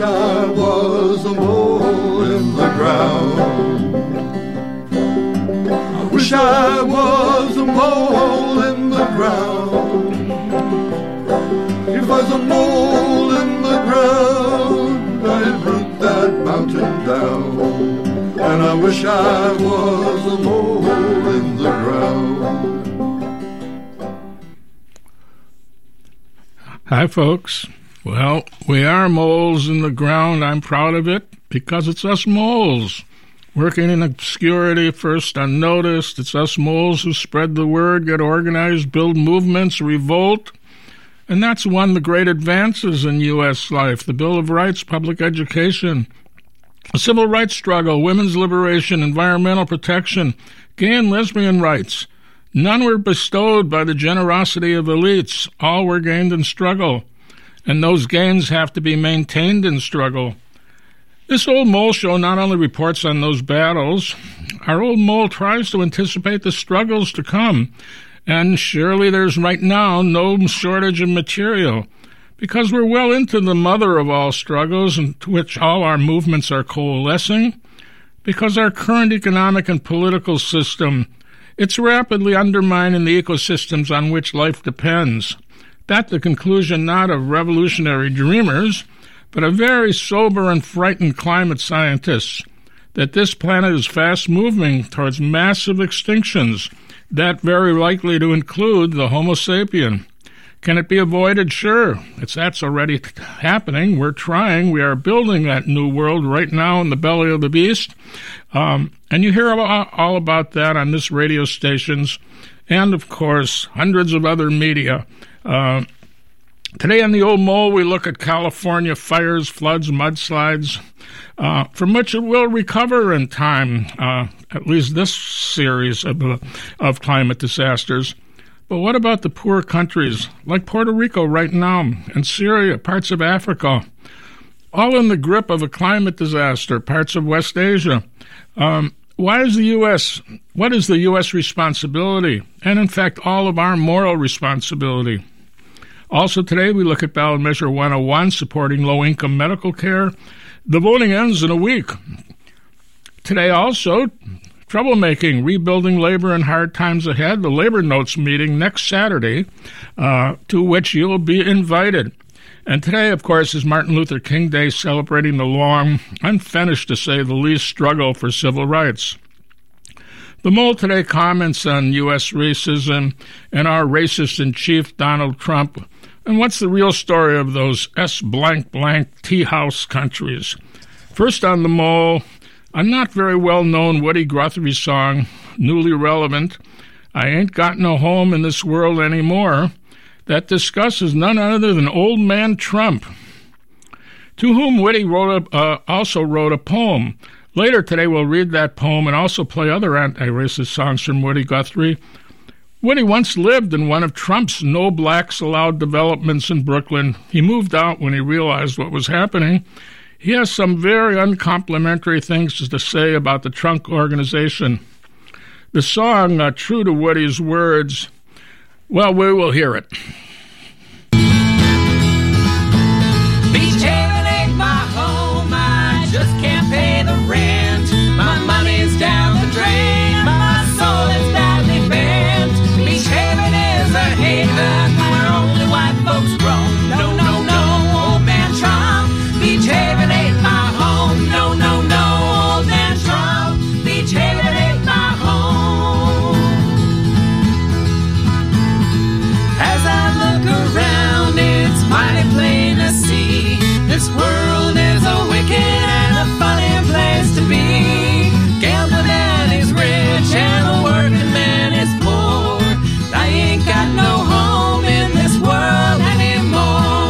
I was a mole in the ground. I wish I was a mole in the ground. If I was a mole in the ground, I'd root that mountain down. And I wish I was a mole in the ground. Hi, folks. Well, we are moles in the ground. I'm proud of it because it's us moles working in obscurity, first unnoticed. It's us moles who spread the word, get organized, build movements, revolt. And that's one of the great advances in U.S. life: the Bill of Rights, public education, the civil rights struggle, women's liberation, environmental protection, gay and lesbian rights. None were bestowed by the generosity of elites. All were gained in struggle, and those gains have to be maintained in struggle. This old mole show not only reports on those battles, our old mole tries to anticipate the struggles to come, and surely there's right now no shortage of material, because we're well into the mother of all struggles into which all our movements are coalescing, because our current economic and political system, it's rapidly undermining the ecosystems on which life depends. That's the conclusion not of revolutionary dreamers, but of very sober and frightened climate scientists, that this planet is fast moving towards massive extinctions, that very likely to include the Homo sapien. Can it be avoided? Sure. That's already happening. We're trying. We are building that new world right now in the belly of the beast. And you hear all about that on this radio stations and, of course, hundreds of other media. Today on the Old Mole, we look at California fires, floods, mudslides, from which it will recover in time, at least this series of climate disasters. But what about the poor countries, like Puerto Rico right now, and Syria, parts of Africa, all in the grip of a climate disaster, parts of West Asia? What is the U.S. responsibility, and in fact all of our moral responsibility? Also today we look at ballot measure 101, supporting low-income medical care. The voting ends in a week. Today also, troublemaking, rebuilding labor in hard times ahead, the Labor Notes meeting next Saturday, to which you'll be invited. And today, of course, is Martin Luther King Day, celebrating the long, unfinished, to say the least, struggle for civil rights. The Mole today comments on U.S. racism and our racist-in-chief, Donald Trump, and what's the real story of those S-blank-blank tea-house countries. First on the Mole, a not very well-known Woody Guthrie song, newly relevant, I Ain't Got No Home in This World Anymore, that discusses none other than Old Man Trump, to whom Woody also wrote a poem. Later today we'll read that poem and also play other anti-racist songs from Woody Guthrie. Woody once lived in one of Trump's no blacks allowed developments in Brooklyn. He moved out when he realized what was happening. He has some very uncomplimentary things to say about the Trump organization. The song, true to Woody's words, well, we will hear it. Beach Haven ain't my home, I just can't pay the rent. My money's down the drain, my soul is badly bent. Beach Haven is a haven where only white folks roam. No, no, no, old man Trump. Beach Haven ain't my home. No, no, no, old man Trump. Beach Haven ain't my home. As I look around, it's mighty plain to see this world is a wicked and a funny place to be. Gambling man is rich and the working man is poor. I ain't got no home in this world anymore.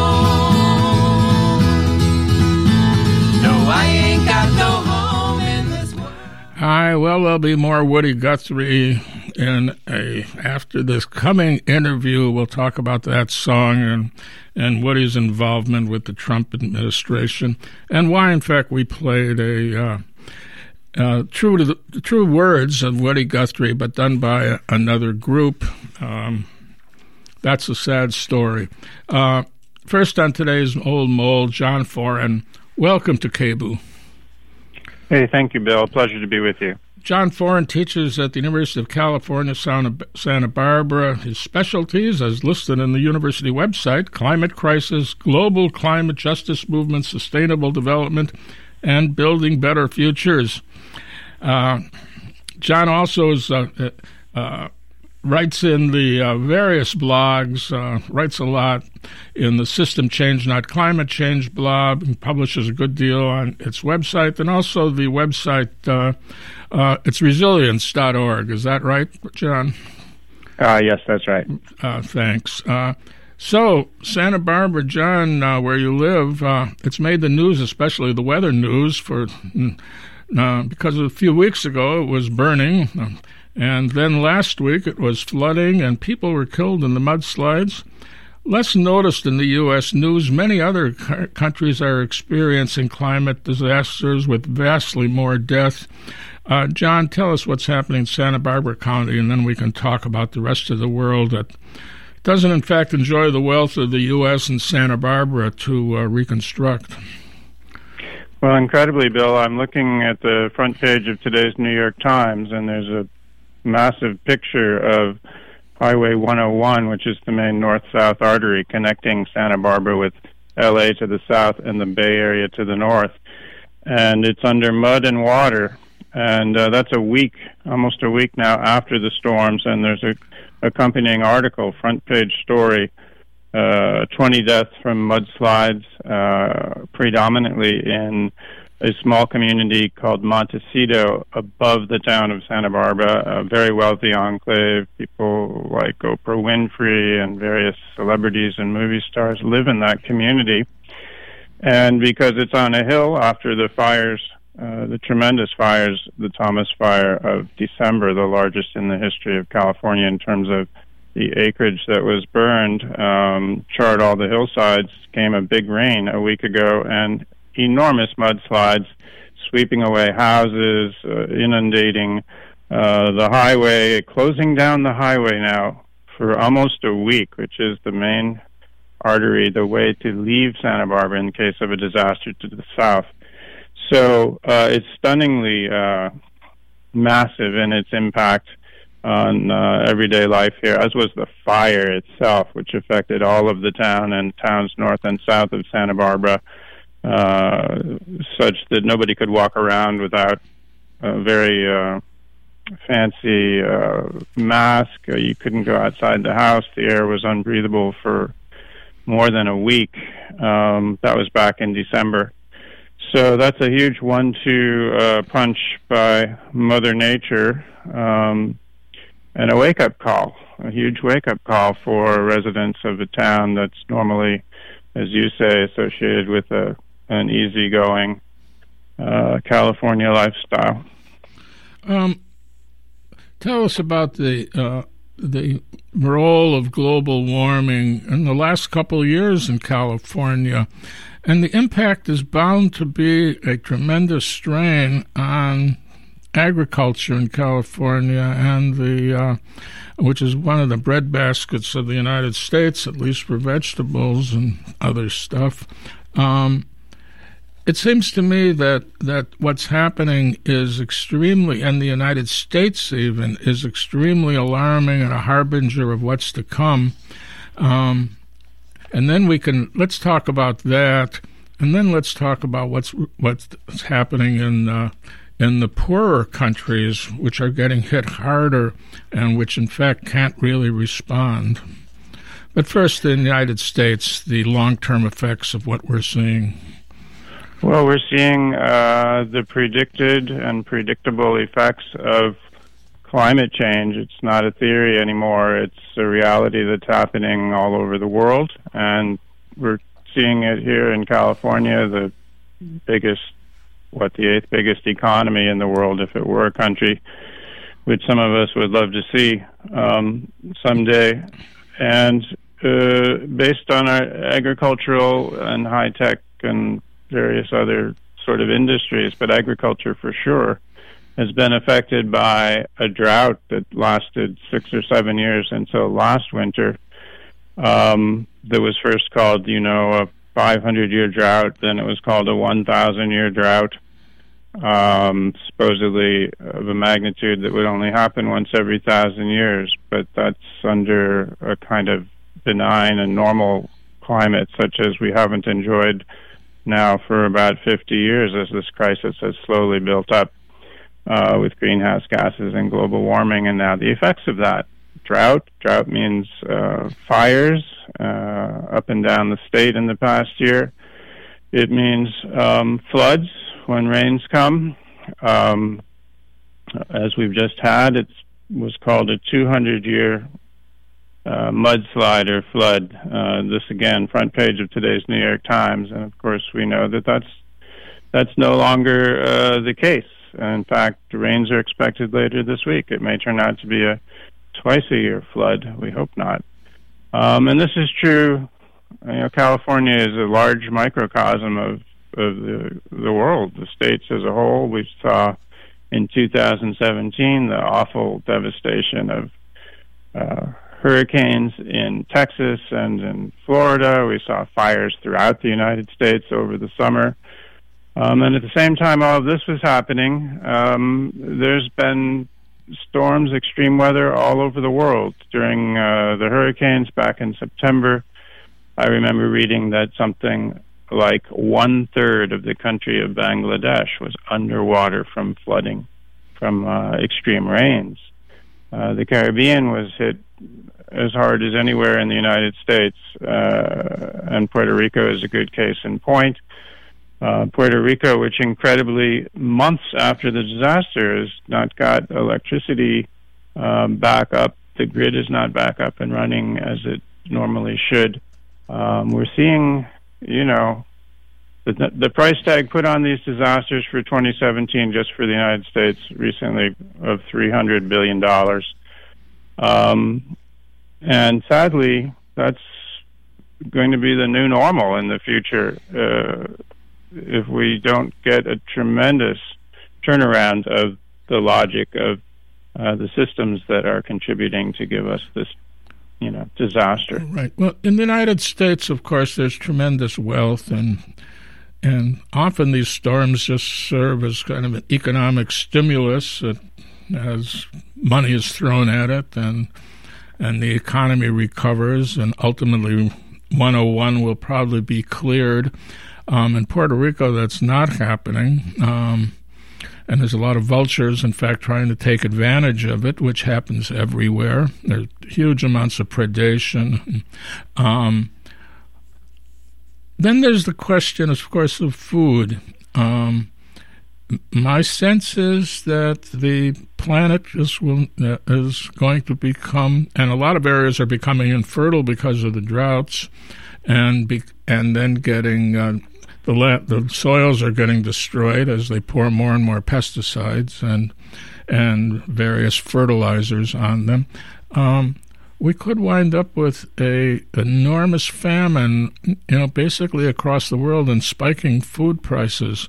No, I ain't got no home in this world. Hi, well, there'll be more Woody Guthrie after this coming interview. We'll talk about that song and Woody's involvement with the Trump administration, and why, in fact, we played true words of Woody Guthrie, but done by another group. That's a sad story. First on today's Old Mole, John Foran, welcome to KBOO. Hey, thank you, Bill. Pleasure to be with you. John Foran teaches at the University of California, Santa Barbara. His specialties, as listed in the university website, climate crisis, global climate justice movement, sustainable development, and building better futures. John also writes in the various blogs, writes a lot in the System Change, Not Climate Change blog, and publishes a good deal on its website, and also the website, it's resilience.org. Is that right, John? Yes, that's right. Thanks. So, Santa Barbara, John, where you live, it's made the news, especially the weather news, because a few weeks ago it was burning, and then last week it was flooding, and people were killed in the mudslides. Less noticed in the U.S. news, many other countries are experiencing climate disasters with vastly more death. John, tell us what's happening in Santa Barbara County, and then we can talk about the rest of the world that doesn't, in fact, enjoy the wealth of the U.S. and Santa Barbara to reconstruct. Well, incredibly, Bill, I'm looking at the front page of today's New York Times, and there's a massive picture of Highway 101, which is the main north-south artery connecting Santa Barbara with L.A. to the south and the Bay Area to the north. And it's under mud and water. And that's almost a week now after the storms, and there's a accompanying article, front page story, 20 deaths from mudslides, predominantly in a small community called Montecito above the town of Santa Barbara, a very wealthy enclave. People like Oprah Winfrey and various celebrities and movie stars live in that community. And because it's on a hill after the fires, the tremendous fires, the Thomas Fire of December, the largest in the history of California in terms of the acreage that was burned, charred all the hillsides, came a big rain a week ago, and enormous mudslides sweeping away houses, inundating the highway, closing down the highway now for almost a week, which is the main artery, the way to leave Santa Barbara in case of a disaster to the south. So it's stunningly massive in its impact on everyday life here, as was the fire itself, which affected all of the town and towns north and south of Santa Barbara, such that nobody could walk around without a very fancy mask. You couldn't go outside the house. The air was unbreathable for more than a week. That was back in December. So that's a huge 1-2 punch by Mother Nature, and a wake-up call, a huge wake-up call for residents of a town that's normally, as you say, associated with an easygoing California lifestyle. Tell us about the role of global warming in the last couple of years in California. And the impact is bound to be a tremendous strain on agriculture in California, and which is one of the breadbaskets of the United States, at least for vegetables and other stuff. It seems to me that what's happening is extremely, and the United States even, is extremely alarming and a harbinger of what's to come. And then let's talk about that, and then let's talk about what's happening in the poorer countries, which are getting hit harder and which, in fact, can't really respond. But first, in the United States, the long-term effects of what we're seeing. Well, we're seeing the predicted and predictable effects of climate change. It's not a theory anymore. It's a reality that's happening all over the world, and we're seeing it here in California, the eighth biggest economy in the world, if it were a country, which some of us would love to see someday. And based on our agricultural and high-tech and various other sort of industries, but agriculture for sure, has been affected by a drought that lasted 6 or 7 years until last winter. That was first called, 500-year drought. Then it was called a 1,000-year drought, supposedly of a magnitude that would only happen once every 1,000 years. But that's under a kind of benign and normal climate, such as we haven't enjoyed now for about 50 years, as this crisis has slowly built up with greenhouse gases and global warming, and now the effects of that. Drought means fires up and down the state in the past year. It means floods when rains come. As we've just had, it was called a 200-year mudslide or flood. This again, front page of today's New York Times, and of course we know that that's no longer the case. In fact, rains are expected later this week. It may turn out to be a twice-a-year flood. We hope not. And this is true. California is a large microcosm of the world, the states as a whole. We saw in 2017 the awful devastation of hurricanes in Texas and in Florida. We saw fires throughout the United States over the summer. And at the same time all of this was happening, there's been storms, extreme weather all over the world. During the hurricanes back in September, I remember reading that something like 1/3 of the country of Bangladesh was underwater from flooding, from extreme rains. The Caribbean was hit as hard as anywhere in the United States, and Puerto Rico is a good case in point. Puerto Rico, which incredibly, months after the disaster, has not got electricity back up. The grid is not back up and running as it normally should. We're seeing, the price tag put on these disasters for 2017, just for the United States recently, of $300 billion. And sadly, that's going to be the new normal in the future. If we don't get a tremendous turnaround of the logic of the systems that are contributing to give us this, disaster. Right. Well, in the United States, of course, there's tremendous wealth, and often these storms just serve as kind of an economic stimulus as money is thrown at it, and the economy recovers, and ultimately 101 will probably be cleared. In Puerto Rico, that's not happening, and there's a lot of vultures, in fact, trying to take advantage of it, which happens everywhere. There's huge amounts of predation. Then there's the question, of course, of food. My sense is that the planet is going to become, and a lot of areas are becoming infertile because of the droughts, and then getting the soils are getting destroyed as they pour more and more pesticides and various fertilizers on them. We could wind up with a enormous famine, basically across the world, and spiking food prices.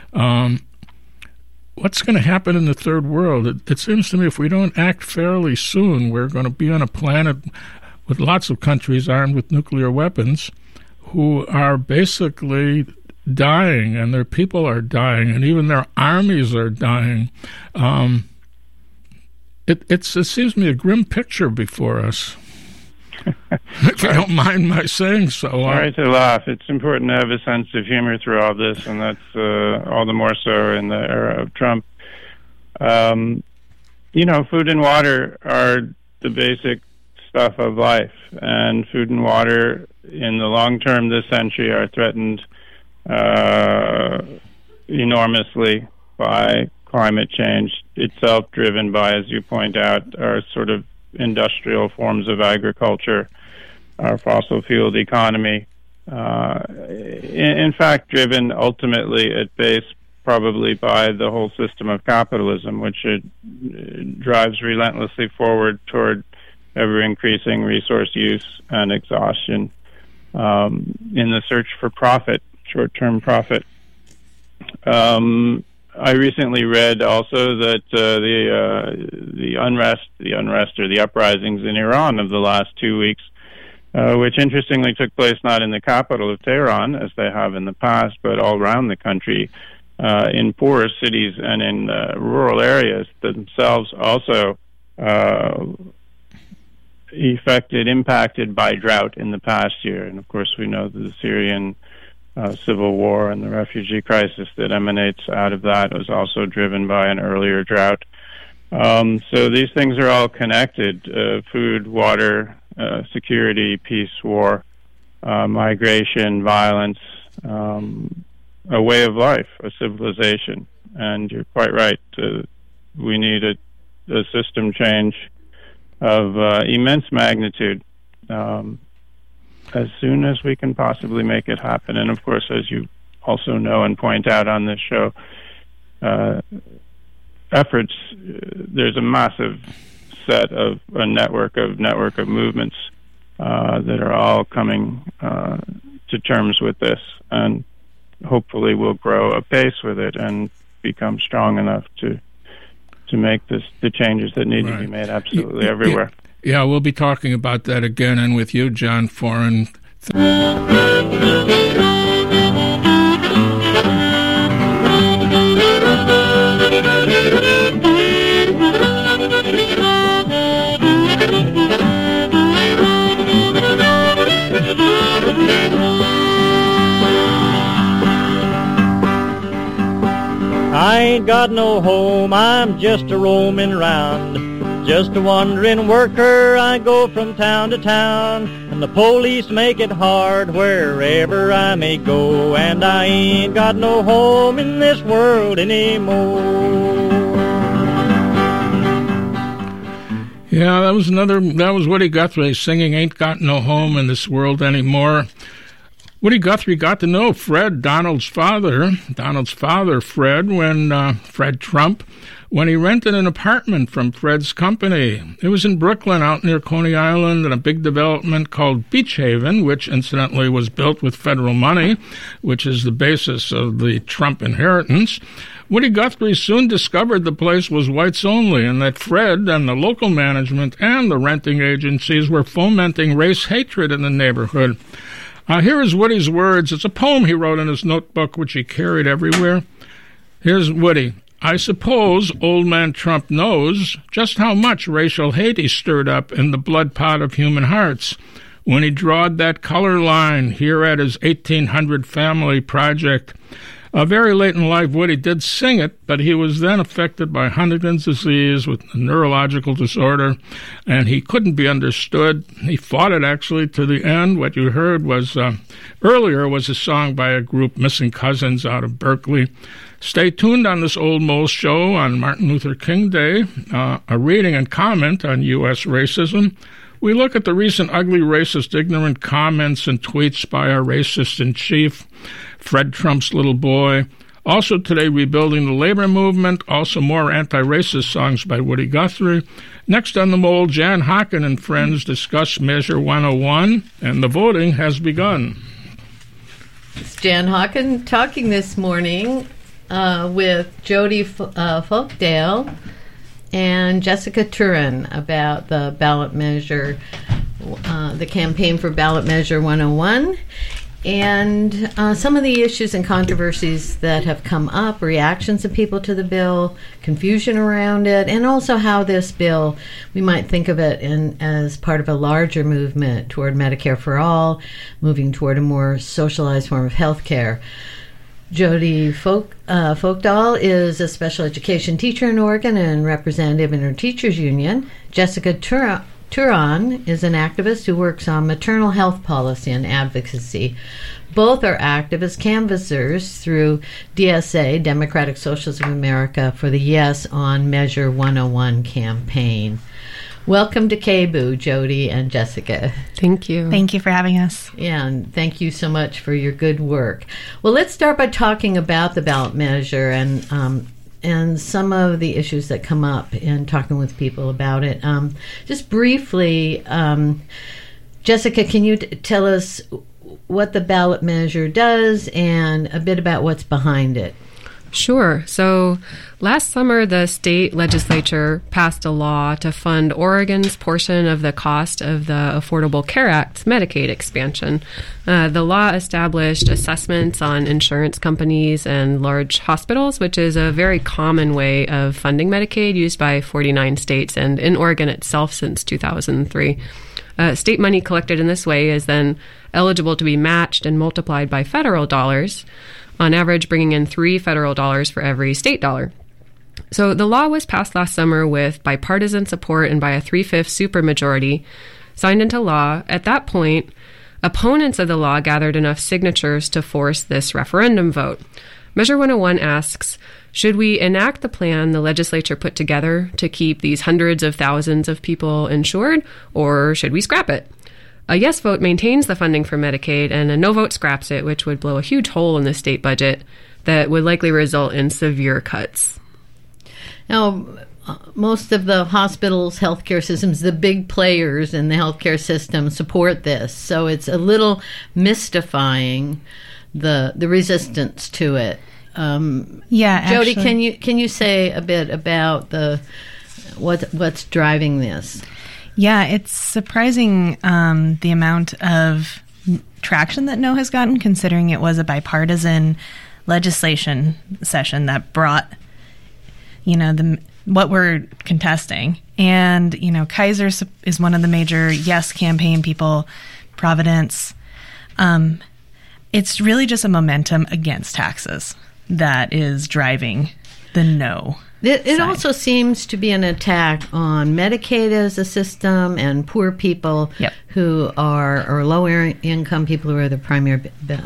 What's going to happen in the third world? It seems to me if we don't act fairly soon, we're going to be on a planet with lots of countries armed with nuclear weapons who are basically dying, and their people are dying, and even their armies are dying. It seems to me a grim picture before us. If you don't mind my saying so. Sorry to laugh. It's important to have a sense of humor through all this, and that's all the more so in the era of Trump. Food and water are the basic stuff of life, and food and water in the long term this century are threatened enormously by climate change itself, driven by, as you point out, our sort of industrial forms of agriculture, our fossil-fueled economy. In fact, driven ultimately at base probably by the whole system of capitalism, which it drives relentlessly forward toward ever-increasing resource use and exhaustion in the search for profit, short-term profit. I recently read also that the unrest or the uprisings in Iran of the last 2 weeks which interestingly took place not in the capital of Tehran, as they have in the past, but all around the country, in poorer cities and in rural areas themselves also impacted by drought in the past year. And of course, we know that the Syrian civil war and the refugee crisis that emanates out of that was also driven by an earlier drought. So these things are all connected: food, water, security, peace, war, migration, violence, a way of life, a civilization. And you're quite right. We need a system change of immense magnitude as soon as we can possibly make it happen. And of course, as you also know and point out on this show, efforts, there's a massive set of a network of movements that are all coming to terms with this, and hopefully will grow apace with it and become strong enough to make the changes that need to be made absolutely everywhere. Yeah, we'll be talking about that again, and with you, John Foran. I ain't got no home, I'm just a roaming round, just a wandering worker. I go from town to town, and the police make it hard wherever I may go, and I ain't got no home in this world anymore. Yeah, that was Woody Guthrie singing "Ain't Got No Home in This World Anymore." Woody Guthrie got to know Fred, Donald's father, Fred, when Fred Trump, when he rented an apartment from Fred's company. It was in Brooklyn, out near Coney Island, in a big development called Beach Haven, which incidentally was built with federal money, which is the basis of the Trump inheritance. Woody Guthrie soon discovered the place was whites only, and that Fred and the local management and the renting agencies were fomenting race hatred in the neighborhood. Here is Woody's words. It's a poem he wrote in his notebook, which he carried everywhere. Here's Woody. I suppose old man Trump knows just how much racial hate he stirred up in the blood pot of human hearts when he drawed that color line here at his 1800 family project. Very late in life, Woody did sing it, but he was then affected by Huntington's disease with a neurological disorder, and he couldn't be understood. He fought it, actually, to the end. What you heard was earlier was a song by a group, Missing Cousins, out of Berkeley. Stay tuned on this Old Moles show on Martin Luther King Day, a reading and comment on U.S. racism. We look at the recent ugly, racist, ignorant comments and tweets by our racist-in-chief, Fred Trump's little boy. Also today, rebuilding the labor movement. Also more anti-racist songs by Woody Guthrie. Next on the Mole, Jan Hocken and friends discuss Measure 101, and the voting has begun. It's Jan Hocken talking this morning with Jody Folkdale and Jessica Turin about the ballot measure, the campaign for ballot measure 101, and some of the issues and controversies that have come up, reactions of people to the bill, confusion around it, and also how this bill, we might think of it as part of a larger movement toward Medicare for all, moving toward a more socialized form of health care. Jody Folkdahl is a special education teacher in Oregon and representative in her teachers union. Jessica Turan is an activist who works on maternal health policy and advocacy. Both are active as canvassers through DSA, Democratic Socialists of America, for the Yes on Measure 101 campaign. Welcome to KBOO, Jody and Jessica. Thank you. Thank you for having us. Yeah, and thank you so much for your good work. Well, let's start by talking about the ballot measure and some of the issues that come up in talking with people about it. Just briefly, Jessica, can you tell us what the ballot measure does and a bit about what's behind it? Sure. So last summer, the state legislature passed a law to fund Oregon's portion of the cost of the Affordable Care Act's Medicaid expansion. The law established assessments on insurance companies and large hospitals, which is a very common way of funding Medicaid used by 49 states and in Oregon itself since 2003. State money collected in this way is then eligible to be matched and multiplied by federal dollars, on average bringing in $3 federal dollars for every state dollar. So the law was passed last summer with bipartisan support and by a 3/5 supermajority, signed into law. At that point, opponents of the law gathered enough signatures to force this referendum vote. Measure 101 asks, should we enact the plan the legislature put together to keep these hundreds of thousands of people insured, or should we scrap it? A yes vote maintains the funding for Medicaid, and a no vote scraps it, which would blow a huge hole in the state budget that would likely result in severe cuts. Now, most of the hospitals, healthcare systems, the big players in the healthcare system support this. So it's a little mystifying, the resistance to it. Jody, actually, can you say a bit about what's driving this? Yeah, it's surprising the amount of traction that no has gotten, considering it was a bipartisan legislation session that brought, what we're contesting. And, Kaiser is one of the major yes campaign people, Providence. It's really just a momentum against taxes that is driving the no. It also seems to be an attack on Medicaid as a system and poor people who or lower income people who are the primary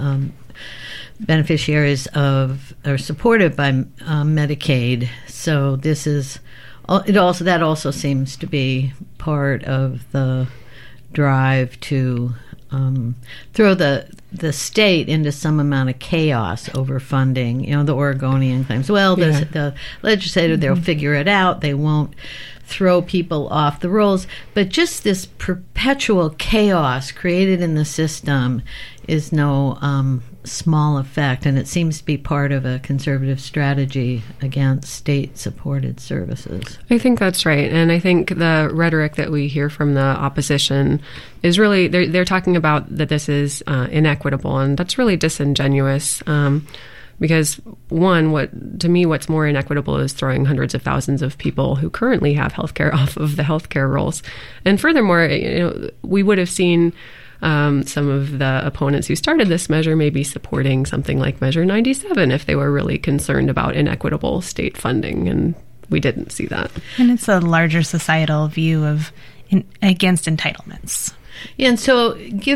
beneficiaries of or supported by Medicaid. So this is that also seems to be part of the drive to throw the state into some amount of chaos over funding. The Oregonian claims, the legislature, they'll figure it out. They won't throw people off the rolls. But just this perpetual chaos created in the system is no small effect, and it seems to be part of a conservative strategy against state-supported services. I think that's right, and I think the rhetoric that we hear from the opposition is really, they're talking about that this is inequitable, and that's really disingenuous. Because what's more inequitable is throwing hundreds of thousands of people who currently have healthcare off of the healthcare rolls. And furthermore, we would have seen some of the opponents who started this measure maybe supporting something like Measure 97 if they were really concerned about inequitable state funding, and we didn't see that. And it's a larger societal view of against entitlements. Yeah, and so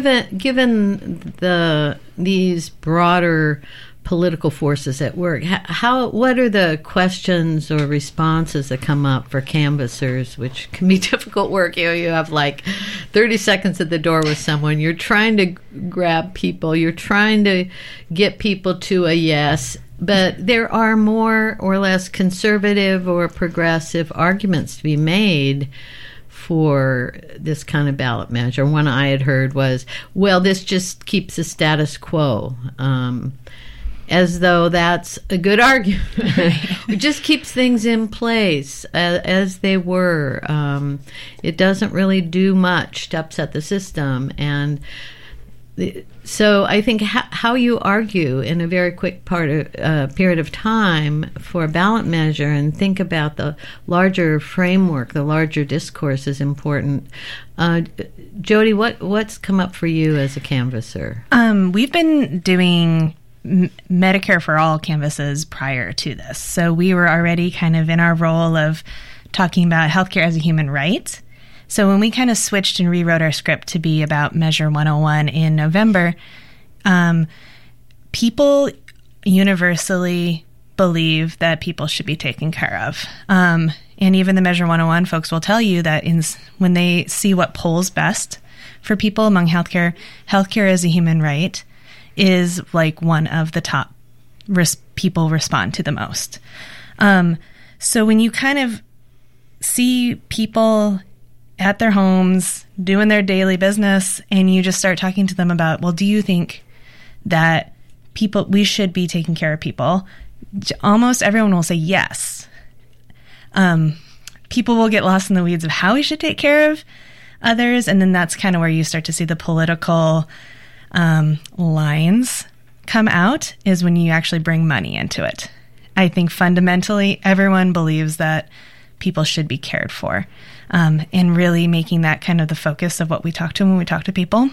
given these broader political forces at work, what are the questions or responses that come up for canvassers, which can be difficult work? You have like 30 seconds at the door with someone. You're trying to grab people. You're trying to get people to a yes. But there are more or less conservative or progressive arguments to be made for this kind of ballot measure. One I had heard was, this just keeps the status quo. As though that's a good argument. It just keeps things in place as they were. It doesn't really do much to upset the system. And so I think how you argue in a very quick period of time for a ballot measure and think about the larger framework, the larger discourse is important. Jody, what's come up for you as a canvasser? We've been doing Medicare for All canvases prior to this. So we were already kind of in our role of talking about healthcare as a human right. So when we kind of switched and rewrote our script to be about Measure 101 in November, people universally believe that people should be taken care of. And even the Measure 101 folks will tell you that when they see what polls best for people among healthcare as a human right is like one of the top people respond to the most. So when you kind of see people at their homes doing their daily business and you just start talking to them about, do you think that we should be taking care of people? almost everyone will say yes. People will get lost in the weeds of how we should take care of others, and then that's kind of where you start to see the political lines come out, is when you actually bring money into it. I think fundamentally everyone believes that people should be cared for, and really making that kind of the focus of what we talk to when we talk to people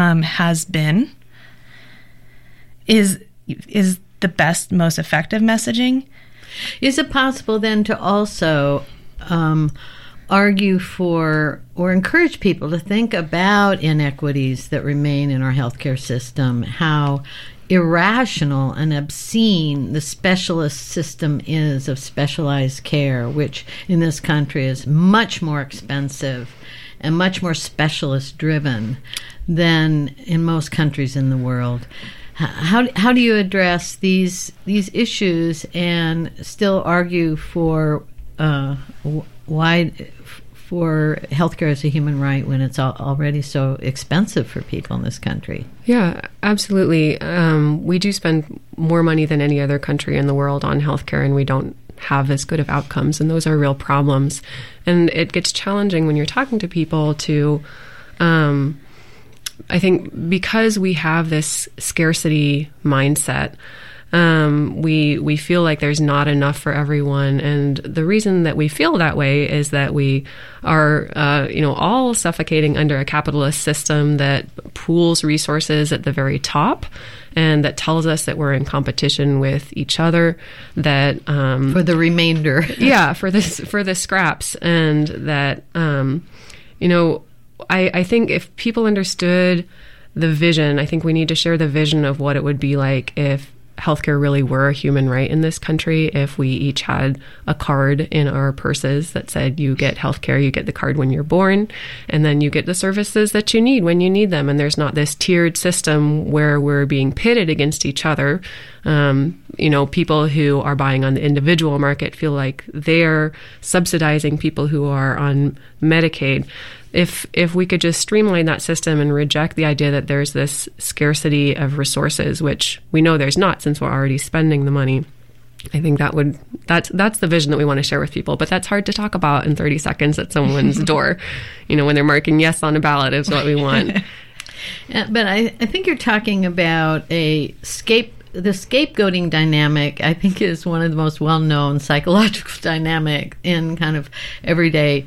is the best, most effective messaging. Is it possible then to also argue for or encourage people to think about inequities that remain in our healthcare system, how irrational and obscene the specialist system is of specialized care, which in this country is much more expensive and much more specialist driven than in most countries in the world? How do you address these issues and still argue for for healthcare as a human right when it's already so expensive for people in this country? Yeah, absolutely. We do spend more money than any other country in the world on healthcare, and we don't have as good of outcomes, and those are real problems. And it gets challenging when you're talking to people to, I think because we have this scarcity mindset, we feel like there's not enough for everyone, and the reason that we feel that way is that we are, all suffocating under a capitalist system that pools resources at the very top, and that tells us that we're in competition with each other. That for the remainder, yeah, for the scraps, and that I think if people understood the vision, I think we need to share the vision of what it would be like if healthcare really were a human right in this country, if we each had a card in our purses that said you get healthcare, you get the card when you're born, and then you get the services that you need when you need them. And there's not this tiered system where we're being pitted against each other. People who are buying on the individual market feel like they're subsidizing people who are on Medicaid. If we could just streamline that system and reject the idea that there's this scarcity of resources, which we know there's not since we're already spending the money, I think that's the vision that we want to share with people. But that's hard to talk about in 30 seconds at someone's door. When they're marking yes on a ballot is what we want. But I think you're talking about the scapegoating dynamic. I think is one of the most well-known psychological dynamic in kind of everyday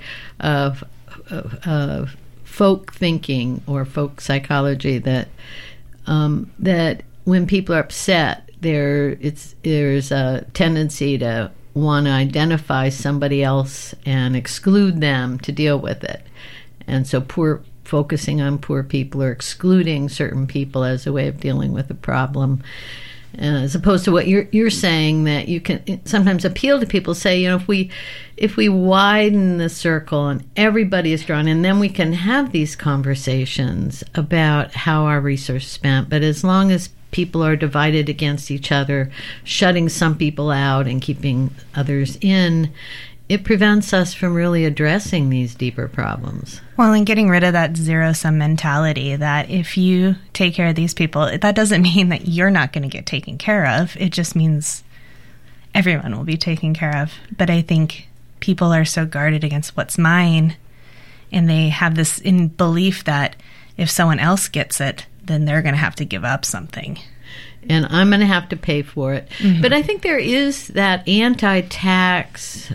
folk thinking or folk psychology, that when people are upset, there's a tendency to want to identify somebody else and exclude them to deal with it, and so focusing on poor people or excluding certain people as a way of dealing with the problem. As opposed to what you're saying, that you can sometimes appeal to people, say, if we widen the circle and everybody is drawn in, then we can have these conversations about how our resources are spent. But as long as people are divided against each other, shutting some people out and keeping others in, it prevents us from really addressing these deeper problems. Well, and getting rid of that zero-sum mentality that if you take care of these people, that doesn't mean that you're not going to get taken care of. It just means everyone will be taken care of. But I think people are so guarded against what's mine, and they have this in belief that if someone else gets it, then they're going to have to give up something. And I'm going to have to pay for it. Mm-hmm. But I think there is that anti-tax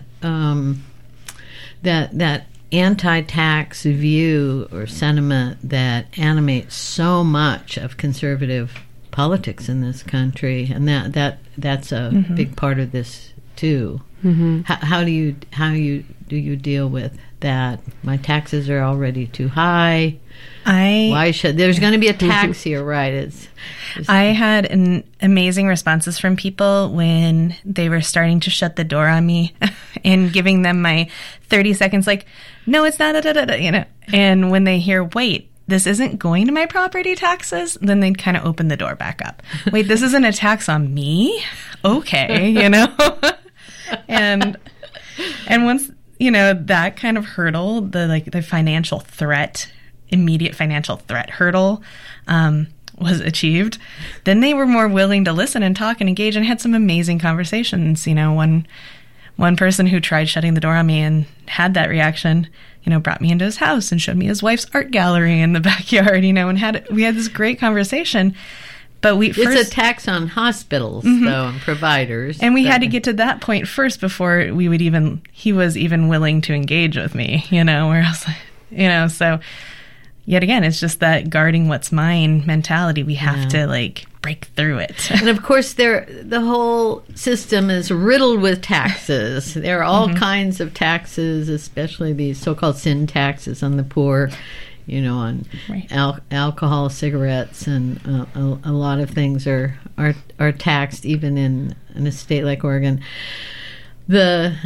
that anti-tax view or sentiment that animates so much of conservative politics in this country, and that's a mm-hmm. big part of this too. Mm-hmm. How do you deal with that? My taxes are already too high. Why should there's going to be a tax here, right? I had amazing responses from people when they were starting to shut the door on me and giving them my 30 seconds, like, no, it's not, And when they hear, wait, this isn't going to my property taxes, then they'd kind of open the door back up. Wait, this isn't a tax on me? Okay, And once, that kind of hurdle, the financial threat, immediate financial threat hurdle, was achieved, then they were more willing to listen and talk and engage and had some amazing conversations. One person who tried shutting the door on me and had that reaction, brought me into his house and showed me his wife's art gallery in the backyard, and we had this great conversation. But it's a tax on hospitals, though, and providers. And we had to get to that point first before he was even willing to engage with me, where I was like, so yet again, it's just that guarding what's mine mentality. We have to break through it. And of course, the whole system is riddled with taxes. There are all kinds of taxes, especially these so-called sin taxes on the poor, on alcohol, cigarettes, and a lot of things are taxed, even in a state like Oregon. The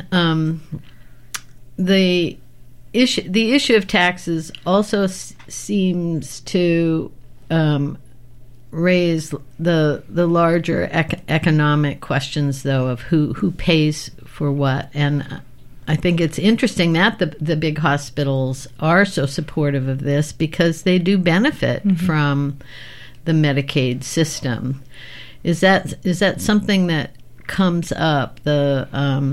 issue of taxes also seems to raise the larger economic questions, though, of who pays for what. And I think it's interesting that the big hospitals are so supportive of this, because they do benefit from the Medicaid system. Is that something that comes up? The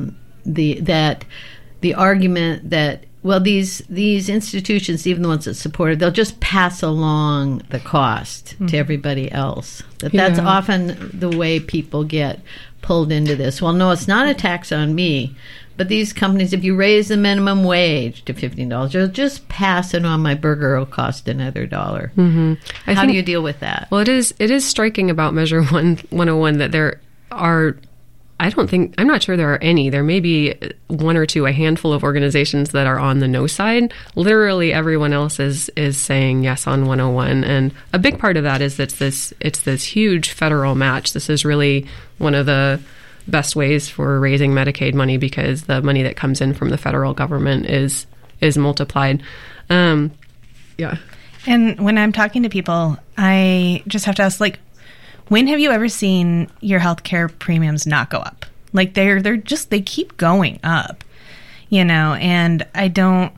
argument that, well, these institutions, even the ones that support it, they'll just pass along the cost to everybody else. That's often the way people get pulled into this. Well, no, it's not a tax on me. But these companies, if you raise the minimum wage to $15, they'll just pass it on. My burger will cost another $1. How do you deal with that? Well, it is striking about Measure 101 that there are, I'm not sure there are any. There may be one or two, a handful of organizations that are on the no side. Literally everyone else is saying yes on 101. And a big part of that is it's this huge federal match. This is really one of the best ways for raising Medicaid money, because the money that comes in from the federal government is multiplied. And when I'm talking to people, I just have to ask, when have you ever seen your healthcare premiums not go up? They keep going up, and I don't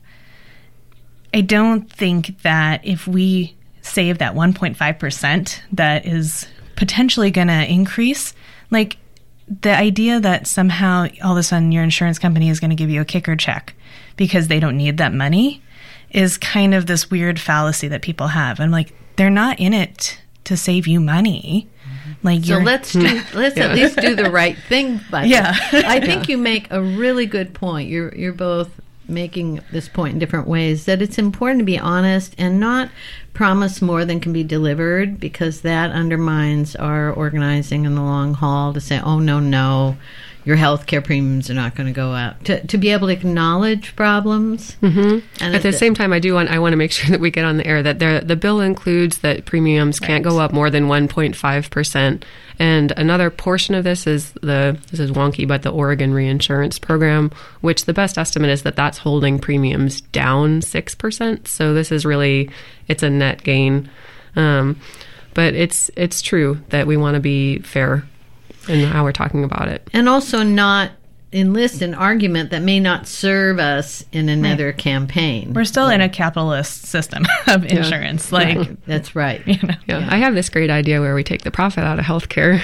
think that if we save that 1.5% that is potentially going to increase, the idea that somehow all of a sudden your insurance company is going to give you a kicker check because they don't need that money is kind of this weird fallacy that people have. I'm they're not in it to save you money. So let's at least do the right thing. I think you make a really good point. You're both making this point in different ways, that it's important to be honest and not promise more than can be delivered, because that undermines our organizing in the long haul to say, oh, no, your health care premiums are not going to go up. To be able to acknowledge problems. And at the same time, I want to make sure that we get on the air that the bill includes that premiums can't go up more than 1.5%. And another portion of this is this is wonky, but the Oregon Reinsurance Program, which the best estimate is that that's holding premiums down 6%. So this is really, it's a net gain. But it's true that we want to be fair in how we're talking about it. And also not enlist an argument that may not serve us in another campaign. We're still in a capitalist system of insurance. That's right. I have this great idea where we take the profit out of healthcare.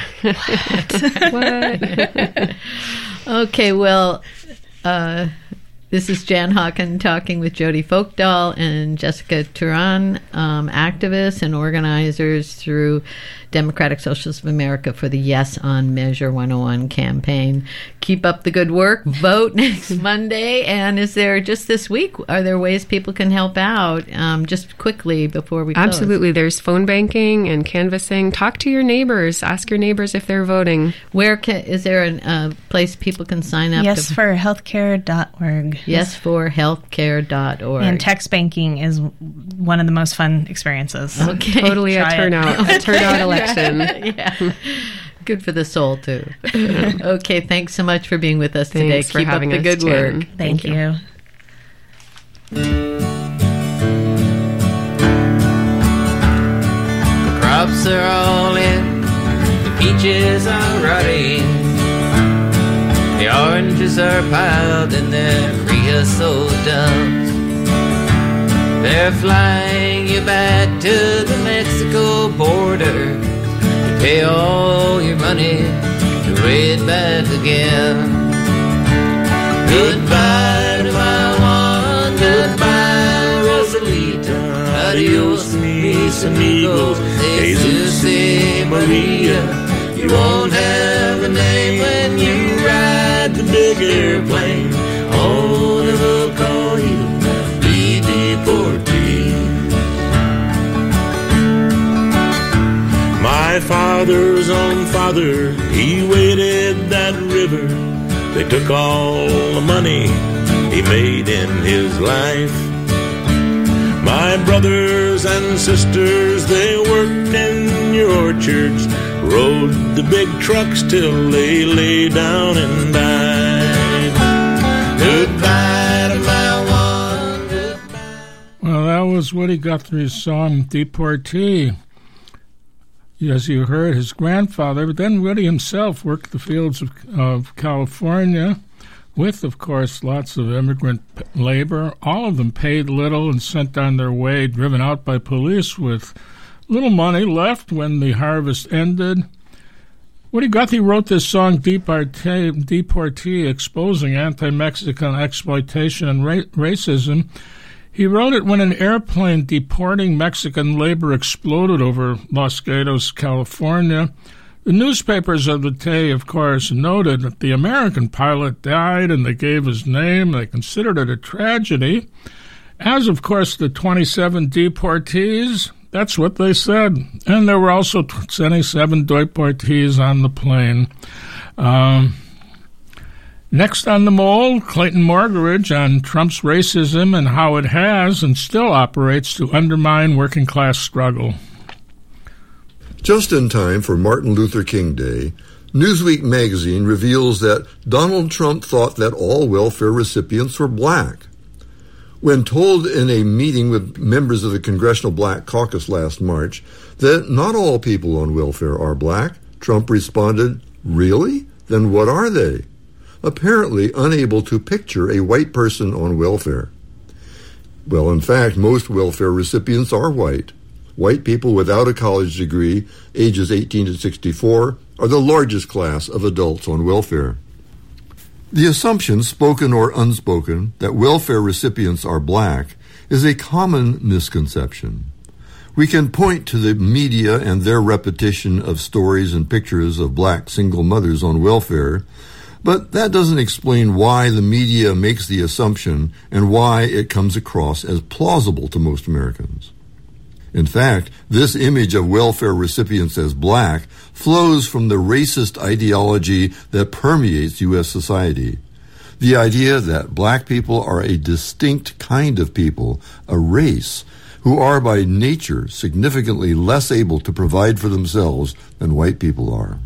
What? Okay, well, this is Jan Hawken talking with Jody Folkdahl and Jessica Turan, activists and organizers through Democratic Socialists of America for the Yes on Measure 101 campaign. Keep up the good work. Vote next Monday. And is there, just this week, are there ways people can help out? Just quickly before we close. Absolutely. There's phone banking and canvassing. Talk to your neighbors. Ask your neighbors if they're voting. Is there a place people can sign up? Yesforhealthcare.org. Yesforhealthcare.org. And text banking is one of the most fun experiences. Okay. Totally a turnout election. Yeah. Good for the soul, too. Okay, thanks so much for being with us today. Thanks for Keep having up the us, good work. Jen. Thank you. The crops are all in, the peaches are rotting, the oranges are piled in their creosote dumps. They're flying you back to the Mexico border to pay all your money to raid back again. Goodbye to my Juan, goodbye Rosalita, adios mis amigos, Jesus Maria. You won't have a name when you ride the big airplane. Oh, they will call you the deportee. My father's own father, he waded that river. They took all the money he made in his life. My brothers and sisters, they worked in your orchards, rode the big trucks till they lay down and died. Goodbye to my one, goodbye. Well, that was Woody Guthrie's song, Deportee. As you heard, his grandfather, but then Woody himself worked the fields of California with, of course, lots of immigrant labor. All of them paid little and sent on their way, driven out by police with little money left when the harvest ended. Woody Guthrie wrote this song, Deportee, exposing anti-Mexican exploitation and racism. He wrote it when an airplane deporting Mexican labor exploded over Los Gatos, California. The newspapers of the day, of course, noted that the American pilot died and they gave his name. They considered it a tragedy. As, of course, the 27 deportees, that's what they said. And there were also 27 deportees on the plane. Next on the Mole, Clayton Morgeridge on Trump's racism and how it has and still operates to undermine working-class struggle. Just in time for Martin Luther King Day, Newsweek magazine reveals that Donald Trump thought that all welfare recipients were black. When told in a meeting with members of the Congressional Black Caucus last March that not all people on welfare are black, Trump responded, "Really? Then what are they?" Apparently unable to picture a white person on welfare. Well, in fact, most welfare recipients are white. White people without a college degree, ages 18 to 64, are the largest class of adults on welfare. The assumption, spoken or unspoken, that welfare recipients are black is a common misconception. We can point to the media and their repetition of stories and pictures of black single mothers on welfare, but that doesn't explain why the media makes the assumption and why it comes across as plausible to most Americans. In fact, this image of welfare recipients as black flows from the racist ideology that permeates U.S. society. The idea that black people are a distinct kind of people, a race, who are by nature significantly less able to provide for themselves than white people are.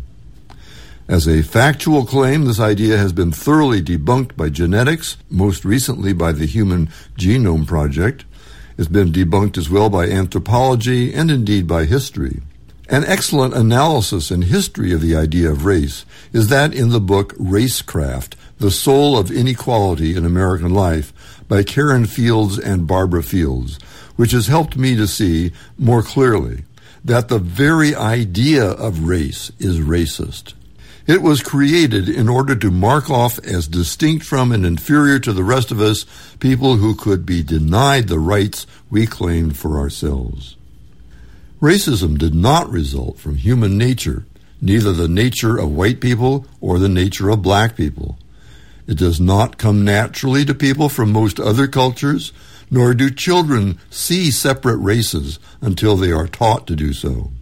As a factual claim, this idea has been thoroughly debunked by genetics, most recently by the Human Genome Project. It's been debunked as well by anthropology and indeed by history. An excellent analysis and history of the idea of race is that in the book Racecraft, The Soul of Inequality in American Life by Karen Fields and Barbara Fields, which has helped me to see more clearly that the very idea of race is racist. It was created in order to mark off as distinct from and inferior to the rest of us people who could be denied the rights we claimed for ourselves. Racism did not result from human nature, neither the nature of white people or the nature of black people. It does not come naturally to people from most other cultures, nor do children see separate races until they are taught to do so.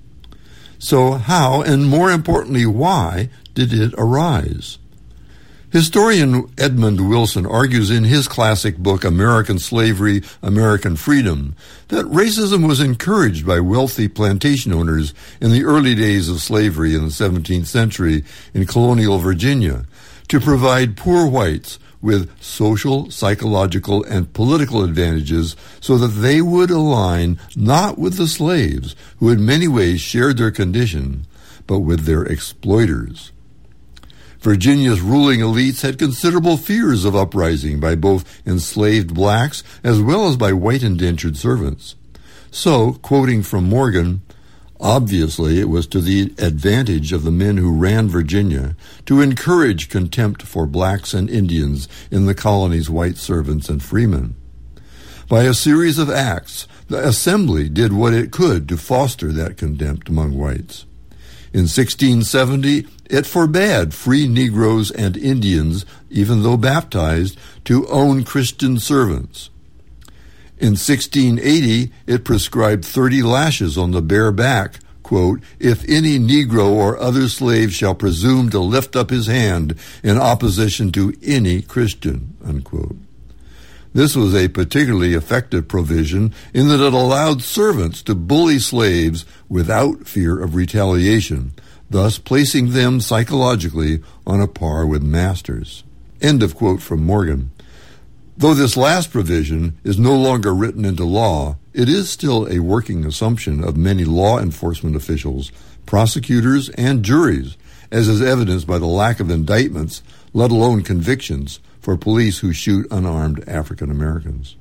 So how, and more importantly, why, did it arise? Historian Edmund Wilson argues in his classic book, American Slavery, American Freedom, that racism was encouraged by wealthy plantation owners in the early days of slavery in the 17th century in colonial Virginia to provide poor whites with social, psychological, and political advantages so that they would align not with the slaves, who in many ways shared their condition, but with their exploiters. Virginia's ruling elites had considerable fears of uprising by both enslaved blacks as well as by white indentured servants. So, quoting from Morgan, obviously it was to the advantage of the men who ran Virginia to encourage contempt for blacks and Indians in the colony's white servants and freemen. By a series of acts, the Assembly did what it could to foster that contempt among whites. In 1670, it forbade free Negroes and Indians, even though baptized, to own Christian servants. In 1680, it prescribed 30 lashes on the bare back, quote, if any Negro or other slave shall presume to lift up his hand in opposition to any Christian, unquote. This was a particularly effective provision in that it allowed servants to bully slaves without fear of retaliation, thus placing them psychologically on a par with masters. End of quote from Morgan. Though this last provision is no longer written into law, it is still a working assumption of many law enforcement officials, prosecutors, and juries, as is evidenced by the lack of indictments, let alone convictions, for police who shoot unarmed African Americans.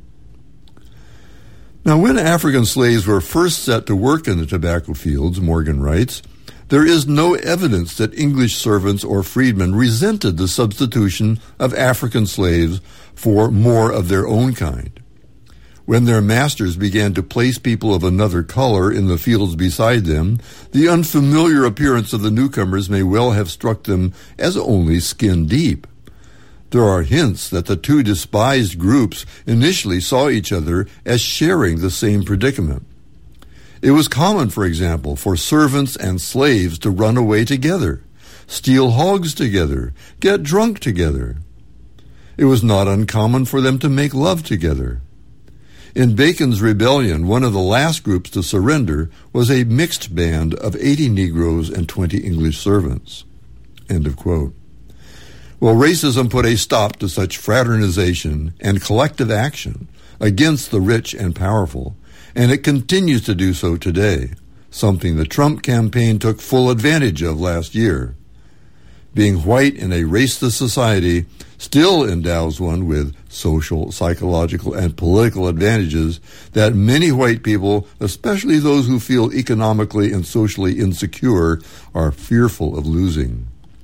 Now, when African slaves were first set to work in the tobacco fields, Morgan writes, there is no evidence that English servants or freedmen resented the substitution of African slaves for more of their own kind. When their masters began to place people of another color in the fields beside them, the unfamiliar appearance of the newcomers may well have struck them as only skin deep. There are hints that the two despised groups initially saw each other as sharing the same predicament. It was common, for example, for servants and slaves to run away together, steal hogs together, get drunk together. It was not uncommon for them to make love together. In Bacon's Rebellion, one of the last groups to surrender was a mixed band of 80 Negroes and 20 English servants. End of quote. Well, racism put a stop to such fraternization and collective action against the rich and powerful, and it continues to do so today, something the Trump campaign took full advantage of last year. Being white in a raceless society still endows one with social, psychological, and political advantages that many white people, especially those who feel economically and socially insecure, are fearful of losing.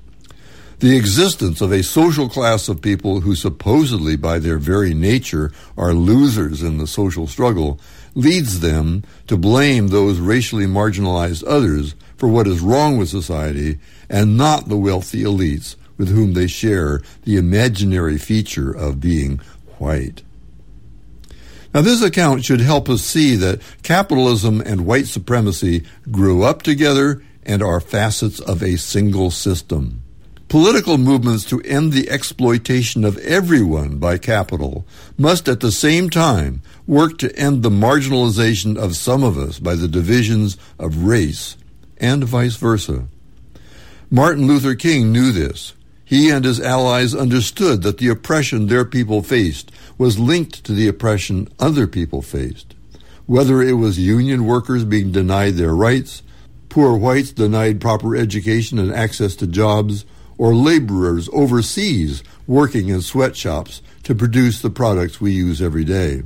The existence of a social class of people who supposedly by their very nature are losers in the social struggle leads them to blame those racially marginalized others for what is wrong with society and not the wealthy elites with whom they share the imaginary feature of being white. Now, this account should help us see that capitalism and white supremacy grew up together and are facets of a single system. Political movements to end the exploitation of everyone by capital must at the same time work to end the marginalization of some of us by the divisions of race, and vice versa. Martin Luther King knew this. He and his allies understood that the oppression their people faced was linked to the oppression other people faced. Whether it was union workers being denied their rights, poor whites denied proper education and access to jobs, or laborers overseas working in sweatshops to produce the products we use every day.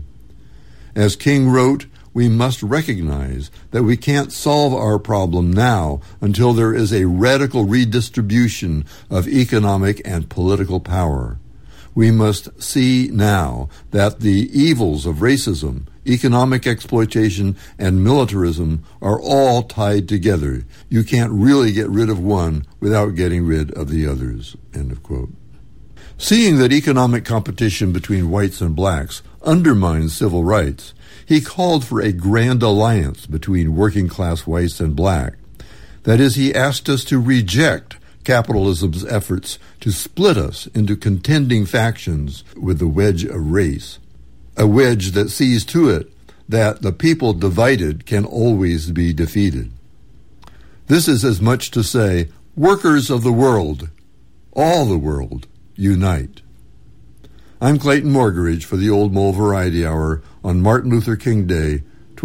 As King wrote, we must recognize that we can't solve our problem now until there is a radical redistribution of economic and political power. We must see now that the evils of racism, economic exploitation, and militarism are all tied together. You can't really get rid of one without getting rid of the others. End of quote. Seeing that economic competition between whites and blacks undermines civil rights, he called for a grand alliance between working-class whites and black. That is, he asked us to reject capitalism's efforts to split us into contending factions with the wedge of race, a wedge that sees to it that the people divided can always be defeated. This is as much to say, workers of the world, all the world, unite. I'm Clayton Morgeridge for the Old Mole Variety Hour on Martin Luther King Day,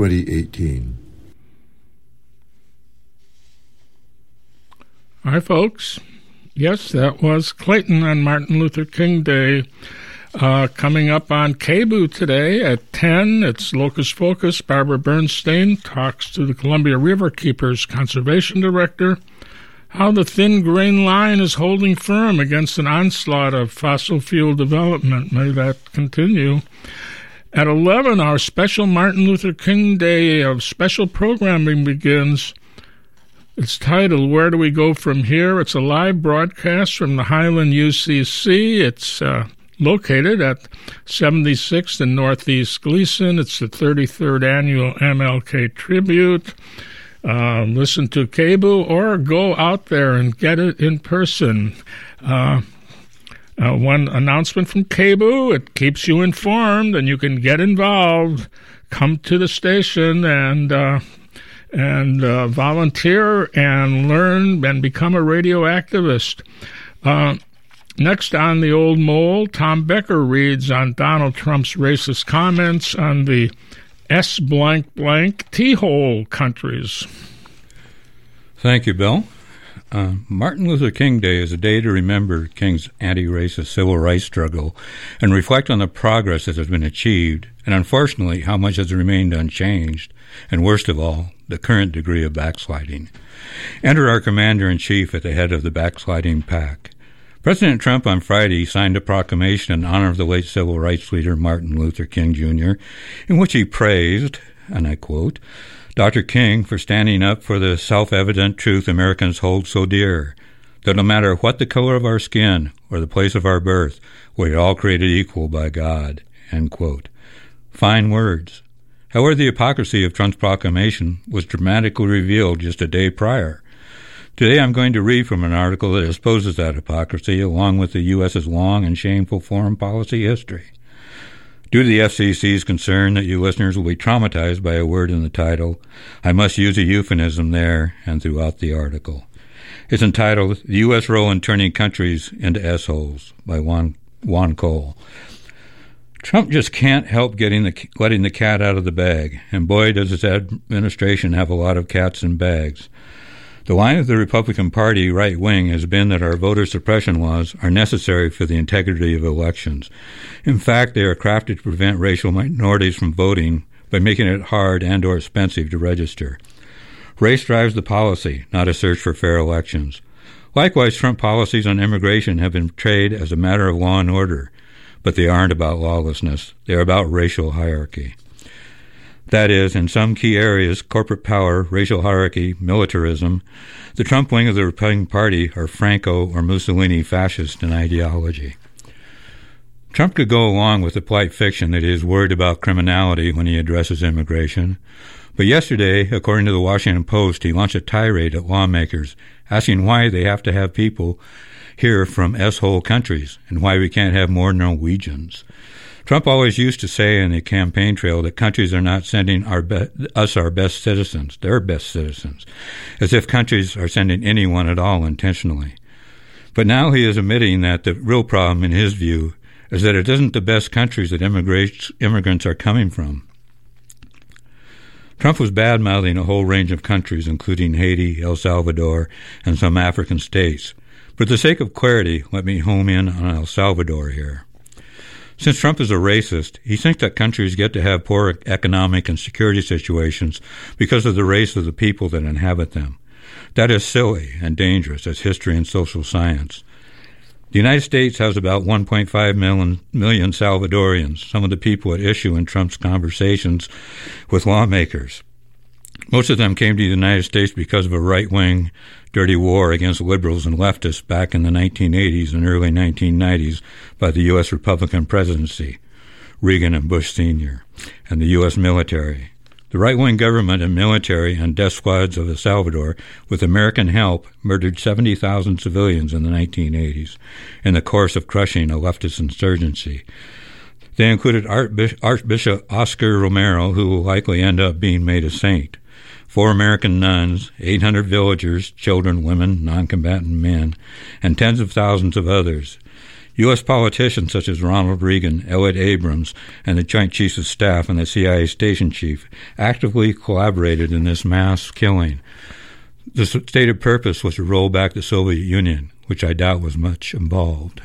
2018. Hi, folks. Yes, that was Clayton on Martin Luther King Day. Coming up on KBOO today at 10, it's Locust Focus. Barbara Bernstein talks to the Columbia River Keepers Conservation Director how the thin grain line is holding firm against an onslaught of fossil fuel development. May that continue. At 11, our special Martin Luther King Day of special programming begins. It's titled, Where Do We Go From Here? It's a live broadcast from the Highland UCC. It's located at 76th and Northeast Gleason. It's the 33rd annual MLK Tribute. Listen to KBOO or go out there and get it in person. One announcement from KBOO, it keeps you informed and you can get involved. Come to the station and volunteer and learn and become a radio activist. Next on the Old Mole, Tom Becker reads on Donald Trump's racist comments on the S blank blank T-hole countries. Thank you, Bill. Martin Luther King Day is a day to remember King's anti-racist civil rights struggle and reflect on the progress that has been achieved and, unfortunately, how much has remained unchanged, and worst of all, the current degree of backsliding. Enter our Commander-in-Chief at the head of the backsliding pack. President Trump on Friday signed a proclamation in honor of the late civil rights leader Martin Luther King Jr., in which he praised, and I quote, Dr. King for standing up for the self-evident truth Americans hold so dear, that no matter what the color of our skin or the place of our birth, we're all created equal by God, end quote. Fine words. However, the hypocrisy of Trump's proclamation was dramatically revealed just a day prior. Today I'm going to read from an article that exposes that hypocrisy along with the U.S.'s long and shameful foreign policy history. Due to the FCC's concern that you listeners will be traumatized by a word in the title, I must use a euphemism there and throughout the article. It's entitled, The U.S. Role in Turning Countries into S-Holes by Juan Cole. Trump just can't help letting the cat out of the bag, and boy does his administration have a lot of cats in bags. The line of the Republican Party right wing has been that our voter suppression laws are necessary for the integrity of elections. In fact, they are crafted to prevent racial minorities from voting by making it hard and or expensive to register. Race drives the policy, not a search for fair elections. Likewise, Trump policies on immigration have been portrayed as a matter of law and order, but they aren't about lawlessness. They are about racial hierarchy. That is, in some key areas, corporate power, racial hierarchy, militarism, the Trump wing of the Republican Party are Franco or Mussolini fascist in ideology. Trump could go along with the polite fiction that he is worried about criminality when he addresses immigration. But yesterday, according to the Washington Post, he launched a tirade at lawmakers, asking why they have to have people here from S-hole countries and why we can't have more Norwegians. Trump always used to say in the campaign trail that countries are not sending us our best citizens, their best citizens, as if countries are sending anyone at all intentionally. But now he is admitting that the real problem, in his view, is that it isn't the best countries that immigrants are coming from. Trump was bad-mouthing a whole range of countries, including Haiti, El Salvador, and some African states. For the sake of clarity, let me home in on El Salvador here. Since Trump is a racist, he thinks that countries get to have poor economic and security situations because of the race of the people that inhabit them. That is silly and dangerous as history and social science. The United States has about 1.5 million Salvadorians, some of the people at issue in Trump's conversations with lawmakers. Most of them came to the United States because of a right-wing dirty war against liberals and leftists back in the 1980s and early 1990s by the U.S. Republican presidency, Reagan and Bush Sr., and the U.S. military. The right-wing government and military and death squads of El Salvador, with American help, murdered 70,000 civilians in the 1980s in the course of crushing a leftist insurgency. They included Archbishop Oscar Romero, who will likely end up being made a saint, 4 American nuns, 800 villagers, children, women, non-combatant men, and tens of thousands of others. U.S. politicians such as Ronald Reagan, Elliott Abrams, and the Joint Chiefs of Staff and the CIA station chief actively collaborated in this mass killing. The stated purpose was to roll back the Soviet Union, which I doubt was much involved.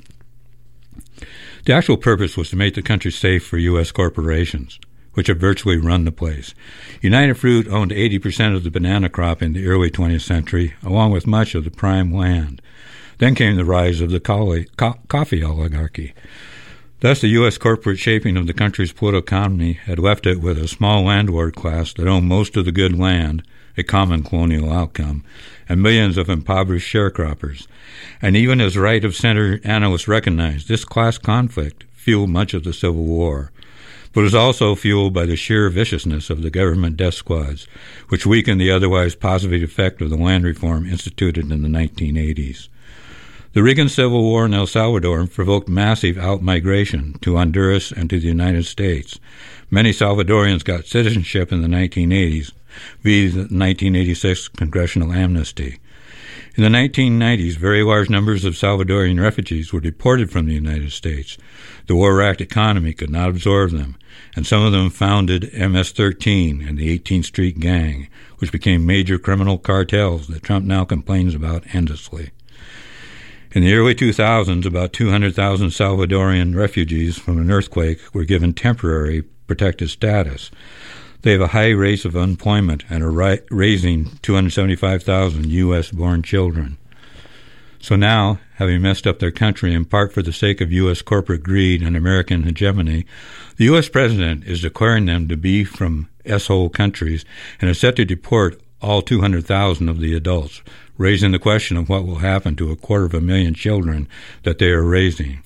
The actual purpose was to make the country safe for U.S. corporations, which have virtually run the place. United Fruit owned 80% of the banana crop in the early 20th century, along with much of the prime land. Then came the rise of the coffee oligarchy. Thus, the U.S. corporate shaping of the country's political economy had left it with a small landlord class that owned most of the good land, a common colonial outcome, and millions of impoverished sharecroppers. And even as right-of-center analysts recognized, this class conflict fueled much of the Civil War, but was also fueled by the sheer viciousness of the government death squads, which weakened the otherwise positive effect of the land reform instituted in the 1980s. The Reagan Civil War in El Salvador provoked massive out-migration to Honduras and to the United States. Many Salvadorians got citizenship in the 1980s via the 1986 congressional amnesty. In the 1990s, very large numbers of Salvadorian refugees were deported from the United States. The war-racked economy could not absorb them, and some of them founded MS-13 and the 18th Street Gang, which became major criminal cartels that Trump now complains about endlessly. In the early 2000s, about 200,000 Salvadorian refugees from an earthquake were given temporary protected status. They have a high rate of unemployment and are raising 275,000 U.S.-born children. So now, having messed up their country in part for the sake of U.S. corporate greed and American hegemony, the U.S. president is declaring them to be from S-hole countries and is set to deport all 200,000 of the adults, raising the question of what will happen to 250,000 children that they are raising.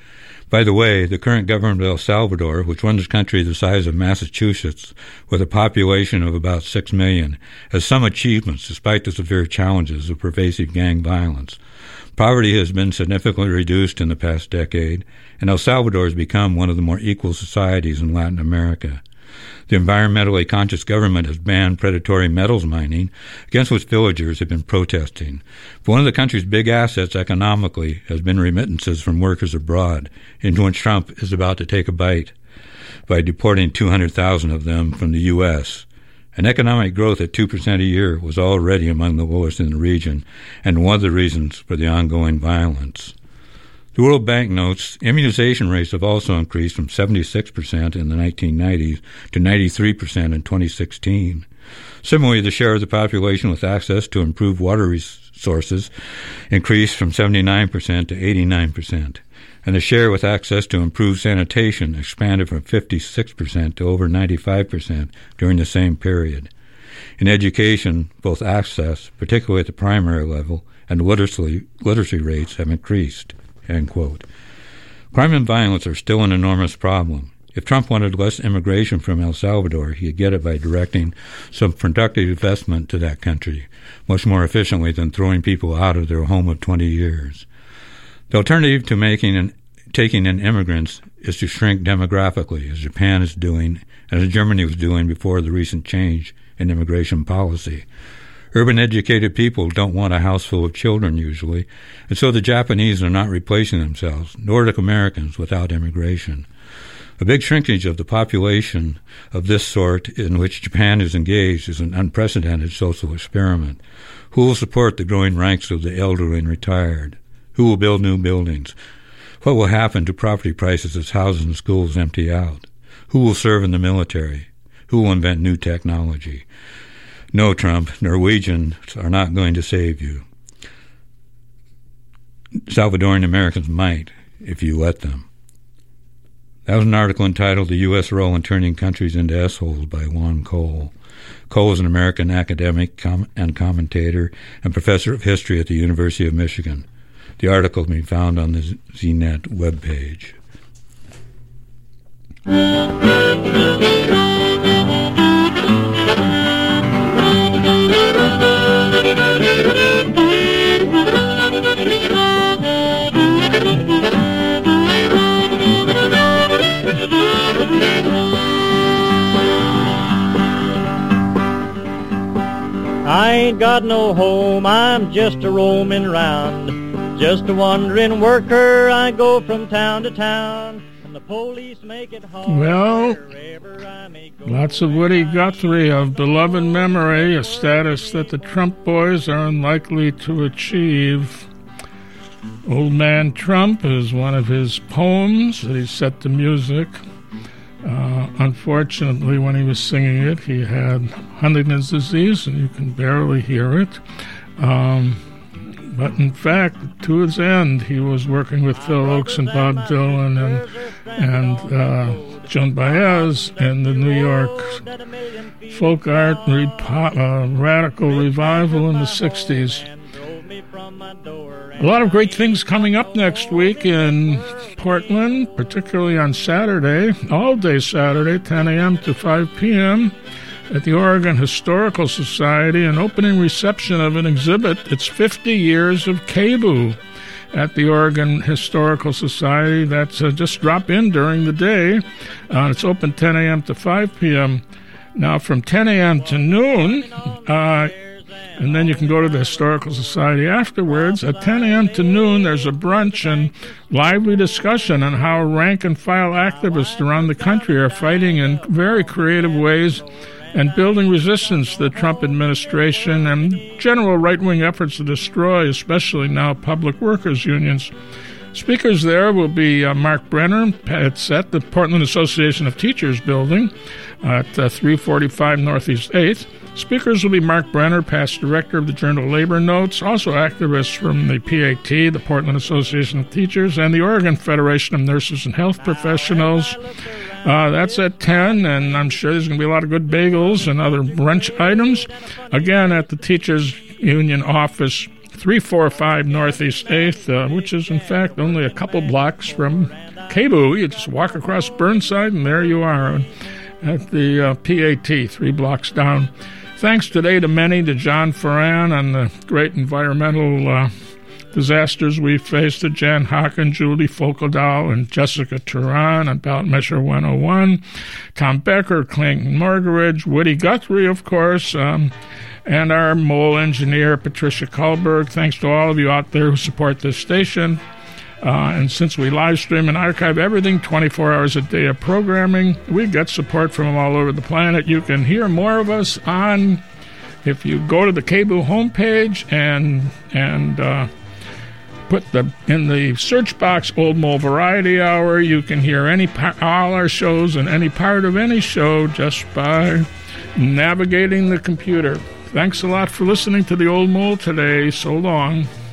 By the way, the current government of El Salvador, which runs a country the size of Massachusetts with a population of about 6 million, has some achievements despite the severe challenges of pervasive gang violence. Poverty has been significantly reduced in the past decade, and El Salvador has become one of the more equal societies in Latin America. The environmentally conscious government has banned predatory metals mining, against which villagers have been protesting. But one of the country's big assets economically has been remittances from workers abroad, into which Trump is about to take a bite by deporting 200,000 of them from the U.S. And economic growth at 2% a year was already among the lowest in the region, and one of the reasons for the ongoing violence. The World Bank notes immunization rates have also increased from 76% in the 1990s to 93% in 2016. Similarly, the share of the population with access to improved water resources increased from 79% to 89%, and the share with access to improved sanitation expanded from 56% to over 95% during the same period. In education, both access, particularly at the primary level, and literacy rates have increased. End quote. Crime and violence are still an enormous problem. If Trump wanted less immigration from El Salvador, he could get it by directing some productive investment to that country, much more efficiently than throwing people out of their home of 20 years. The alternative to taking in immigrants is to shrink demographically, as Japan is doing and as Germany was doing before the recent change in immigration policy. Urban educated people don't want a house full of children usually, and so the Japanese are not replacing themselves, Nordic Americans, without immigration. A big shrinkage of the population of this sort in which Japan is engaged is an unprecedented social experiment. Who will support the growing ranks of the elderly and retired? Who will build new buildings? What will happen to property prices as houses and schools empty out? Who will serve in the military? Who will invent new technology? No, Trump, Norwegians are not going to save you. Salvadoran Americans might, if you let them. That was an article entitled The U.S. Role in Turning Countries into S-Holes by Juan Cole. Cole is an American academic and commentator and professor of history at the University of Michigan. The article can be found on the ZNet webpage. I ain't got no home, I'm just a roaming round, just a wandering worker, I go from town to town, and the police make it hard. Well, lots of Woody Guthrie of beloved memory, a status that the Trump boys are unlikely to achieve. Old Man Trump is one of his poems that he set to music. Unfortunately, when he was singing it, he had Huntington's disease, and you can barely hear it. But in fact, to his end, he was working with Phil Ochs and Bob Dylan and Joan Baez in the New York folk art radical revival in the 60s. A lot of great things coming up next week in Portland, particularly on Saturday, all day Saturday, 10 a.m. to 5 p.m. at the Oregon Historical Society, an opening reception of an exhibit. It's 50 years of KBOO at the Oregon Historical Society. That's just drop in during the day. It's open 10 a.m. to 5 p.m. Now, from 10 a.m. to noon, and then you can go to the Historical Society afterwards. At 10 a.m. to noon, there's a brunch and lively discussion on how rank-and-file activists around the country are fighting in very creative ways and building resistance to the Trump administration and general right-wing efforts to destroy, especially now, public workers' unions. Speakers there will be Mark Brenner. It's at the Portland Association of Teachers building at 345 Northeast 8th. Speakers will be Mark Brenner, past director of the Journal Labor Notes, also activists from the PAT, the Portland Association of Teachers, and the Oregon Federation of Nurses and Health Professionals. That's at 10, and I'm sure there's going to be a lot of good bagels and other brunch items. Again, at the Teachers Union office, 345 Northeast 8th, which is, in fact, only a couple blocks from KBOO. You just walk across Burnside, and there you are at the PAT, 3 blocks down. Thanks today to John Ferran on the great environmental disasters we faced, to Jan Hocken, Julie Fokeldahl, and Jessica Turan on Ballot Measure 101, Tom Becker, Clayton Morgaridge, Woody Guthrie, of course, and our mole engineer, Patricia Kullberg. Thanks to all of you out there who support this station. And since we live stream and archive everything 24 hours a day of programming, we get support from all over the planet. You can hear more of us if you go to the KBOO homepage and put in the search box Old Mole Variety Hour. You can hear all our shows and any part of any show just by navigating the computer. Thanks a lot for listening to the Old Mole today. So long.